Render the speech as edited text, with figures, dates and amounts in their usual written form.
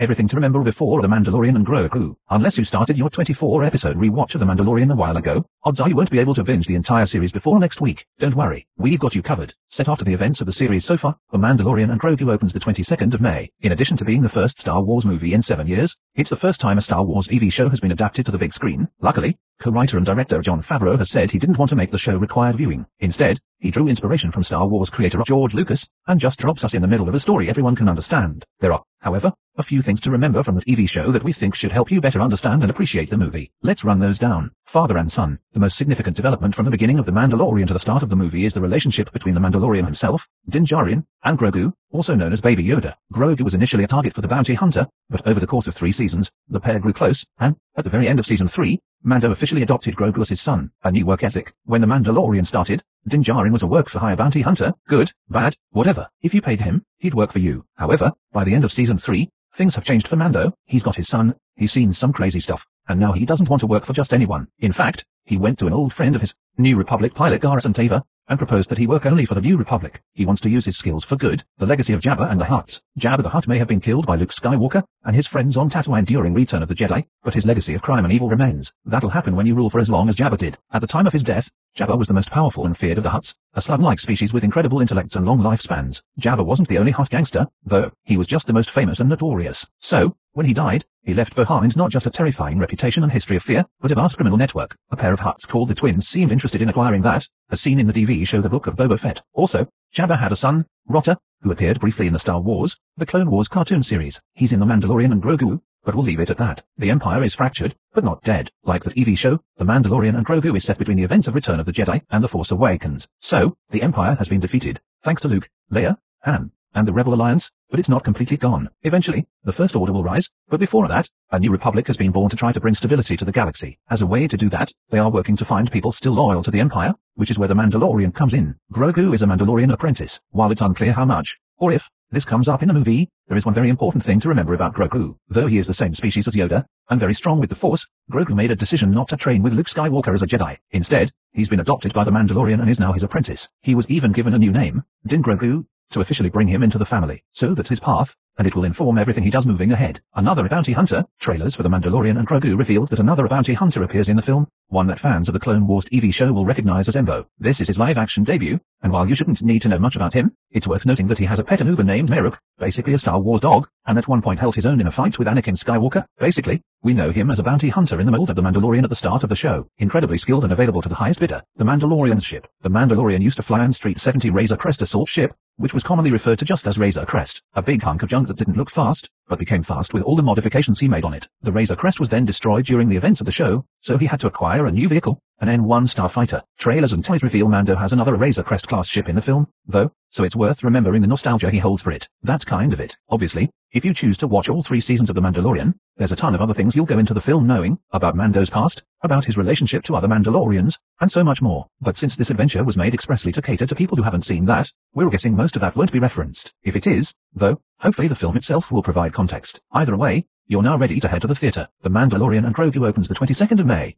Everything to remember before The Mandalorian and Grogu. Unless you started your 24-episode rewatch of The Mandalorian a while ago, odds are you won't be able to binge the entire series before next week. Don't worry, we've got you covered. Set after the events of the series so far, The Mandalorian and Grogu opens the 22nd of May. In addition to being the first Star Wars movie in 7 years, it's the first time a Star Wars TV show has been adapted to the big screen. Luckily, co-writer and director Jon Favreau has said he didn't want to make the show required viewing. Instead, he drew inspiration from Star Wars creator George Lucas, and just drops us in the middle of a story everyone can understand. There are, however, a few things to remember from the TV show that we think should help you better understand and appreciate the movie. Let's run those down. Father and son. The most significant development from the beginning of The Mandalorian to the start of the movie is the relationship between the Mandalorian himself, Din Djarin, and Grogu, also known as Baby Yoda. Grogu was initially a target for the bounty hunter, but over the course of 3 seasons, the pair grew close, and, at the very end of season 3, Mando officially adopted Grogu as his son, a new work ethic. When The Mandalorian started, Din Djarin was a work-for-hire bounty hunter, good, bad, whatever. If you paid him, he'd work for you. However, by the end of season 3, things have changed for Mando. He's got his son, he's seen some crazy stuff, and now he doesn't want to work for just anyone. In fact, he went to an old friend of his, New Republic pilot Garrison Tava, and proposed that he work only for the New Republic. He wants to use his skills for good, the legacy of Jabba and the Hutts. Jabba the Hutt may have been killed by Luke Skywalker and his friends on Tatooine during Return of the Jedi, but his legacy of crime and evil remains. That'll happen when you rule for as long as Jabba did. At the time of his death, Jabba was the most powerful and feared of the Hutts, a slug-like species with incredible intellects and long lifespans. Jabba wasn't the only Hutt gangster, though. He was just the most famous and notorious. So, when he died, he left behind not just a terrifying reputation and history of fear, but a vast criminal network. A pair of Hutts called the Twins seemed interested in acquiring that, as seen in the TV show The Book of Boba Fett. Also, Jabba had a son, Rotter, who appeared briefly in the Star Wars, The Clone Wars cartoon series. He's in The Mandalorian and Grogu, but we'll leave it at that. The Empire is fractured, but not dead. Like the TV show, The Mandalorian and Grogu is set between the events of Return of the Jedi and The Force Awakens. So, the Empire has been defeated, thanks to Luke, Leia, Han, and the Rebel Alliance, but it's not completely gone. Eventually, the First Order will rise, but before that, a new republic has been born to try to bring stability to the galaxy. As a way to do that, they are working to find people still loyal to the Empire, which is where the Mandalorian comes in. Grogu is a Mandalorian apprentice. While it's unclear how much, or if, this comes up in the movie, there is one very important thing to remember about Grogu. Though he is the same species as Yoda, and very strong with the Force, Grogu made a decision not to train with Luke Skywalker as a Jedi. Instead, he's been adopted by the Mandalorian and is now his apprentice. He was even given a new name, Din Grogu, to officially bring him into the family. So that's his path, and it will inform everything he does moving ahead. Another bounty hunter. Trailers for The Mandalorian and Grogu revealed that another bounty hunter appears in the film, one that fans of the Clone Wars TV show will recognize as Embo. This is his live-action debut, and while you shouldn't need to know much about him, it's worth noting that he has a pet Anuba named Meruk, basically a Star Wars dog, and at one point held his own in a fight with Anakin Skywalker. Basically, we know him as a bounty hunter in the mold of The Mandalorian at the start of the show. Incredibly skilled and available to the highest bidder. The Mandalorian's ship. The Mandalorian used to fly on Street 70 Razor Crest assault ship, which was commonly referred to just as Razor Crest. A big hunk of junk that didn't look fast, but became fast with all the modifications he made on it. The Razor Crest was then destroyed during the events of the show, so he had to acquire a new vehicle, an N1 Starfighter. Trailers and toys reveal Mando has another Razor Crest class ship in the film, though, so it's worth remembering the nostalgia he holds for it. That's kind of it. Obviously, if you choose to watch all 3 seasons of The Mandalorian, there's a ton of other things you'll go into the film knowing, about Mando's past, about his relationship to other Mandalorians, and so much more. But since this adventure was made expressly to cater to people who haven't seen that, we're guessing most of that won't be referenced. If it is, though, hopefully the film itself will provide context. Either way, you're now ready to head to the theater. The Mandalorian and Grogu opens the 22nd of May.